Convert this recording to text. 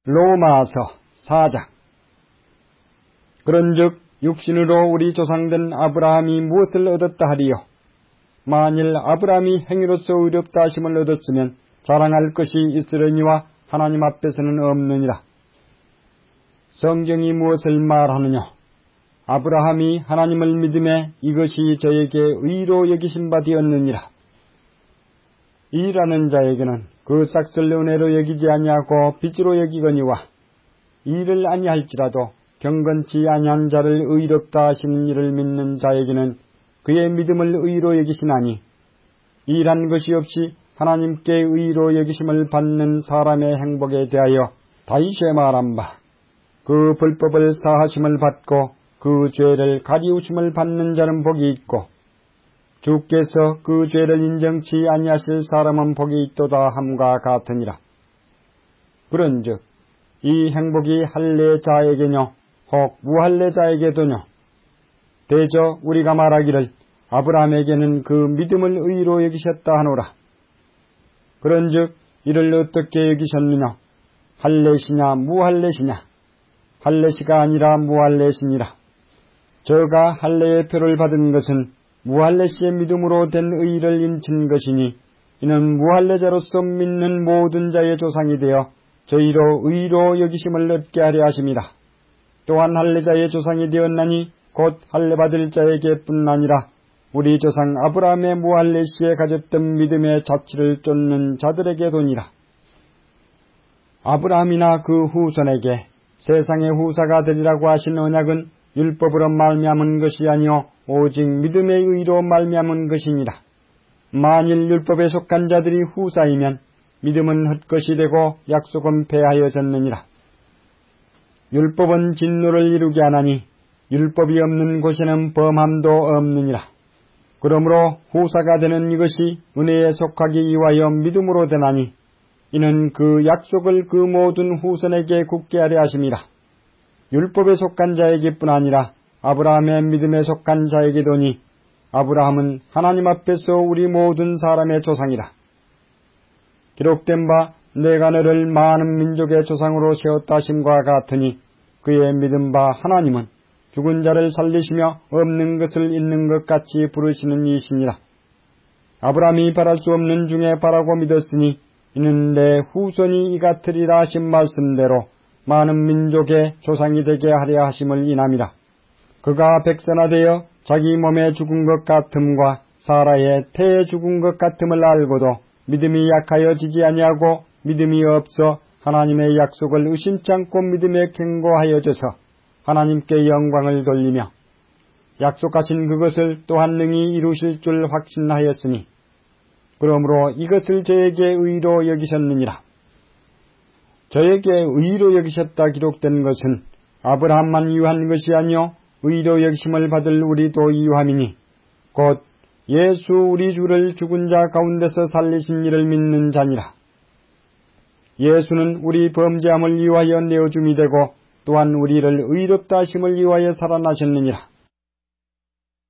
로마서 4장. 그런즉 육신으로 우리 조상된 아브라함이 무엇을 얻었다 하리요? 만일 아브라함이 행위로서 의롭다 하심을 얻었으면 자랑할 것이 있으려니와 하나님 앞에서는 없느니라. 성경이 무엇을 말하느냐? 아브라함이 하나님을 믿음에 이것이 저에게 의로 여기신 바 되었느니라. 일하는 자에게는 그 싹을 은혜로 여기지 아니하고 빚으로 여기거니와 일을 아니할지라도 경건치 아니한 자를 의롭다 하시는 이를 믿는 자에게는 그의 믿음을 의로 여기시나니, 일한 것이 없이 하나님께 의로 여기심을 받는 사람의 행복에 대하여 다윗이 말한 바, 그 불법을 사하심을 받고 그 죄를 가리우심을 받는 자는 복이 있고 주께서 그 죄를 인정치 아니하실 사람은 복이 있도다 함과 같으니라. 그런즉 이 행복이 할례자에게뇨 혹 무할례자에게도뇨? 대저 우리가 말하기를 아브라함에게는 그 믿음을 의로 여기셨다 하노라. 그런즉 이를 어떻게 여기셨느냐? 할례시냐 무할례시냐? 할례시가 아니라 무할례시니라. 저가 할례의 표를 받은 것은 무할례시의 믿음으로 된 의를 인친 것이니, 이는 무할례자로서 믿는 모든 자의 조상이 되어 저희로 의로 여기심을 얻게 하려 하심이라. 또한 할례자의 조상이 되었나니 곧 할례받을 자에게뿐 아니라 우리 조상 아브라함의 무할례시에 가졌던 믿음의 자취를 쫓는 자들에게도니라. 아브라함이나 그 후손에게 세상의 후사가 되리라고 하신 언약은 율법으로 말미암은 것이 아니요 오직 믿음의 의로 말미암은 것이니라. 만일 율법에 속한 자들이 후사이면 믿음은 헛것이 되고 약속은 폐하여졌느니라. 율법은 진노를 이루게 하나니 율법이 없는 곳에는 범함도 없느니라. 그러므로 후사가 되는 이것이 은혜에 속하기 위하여 믿음으로 되나니, 이는 그 약속을 그 모든 후손에게 굳게 하려 하심이라. 율법에 속한 자에게뿐 아니라 아브라함의 믿음에 속한 자에게도니, 아브라함은 하나님 앞에서 우리 모든 사람의 조상이라. 기록된 바 내가 너를 많은 민족의 조상으로 세웠다 하심과 같으니, 그의 믿은 바 하나님은 죽은 자를 살리시며 없는 것을 있는 것 같이 부르시는 이시니라. 아브라함이 바랄 수 없는 중에 바라고 믿었으니 이는 내 후손이 이 같으리라 하신 말씀대로 많은 민족의 조상이 되게 하려 하심을 인함이라. 그가 백선화되어 자기 몸에 죽은 것 같음과 사라의 태에 죽은 것 같음을 알고도 믿음이 약하여 지지 아니하고 믿음이 없어 하나님의 약속을 의심치 않고 믿음에 견고하여져서 하나님께 영광을 돌리며 약속하신 그것을 또한 능히 이루실 줄 확신하였으니, 그러므로 이것을 저에게 의로 여기셨느니라. 저에게 의로 여기셨다 기록된 것은 아브라함만 유한 것이 아니요 의로 여기심을 받을 우리도 유함이니, 곧 예수 우리 주를 죽은 자 가운데서 살리신 이를 믿는 자니라. 예수는 우리 범죄함을 위하여 내어줌이 되고 또한 우리를 의롭다 하심을 위하여 살아나셨느니라.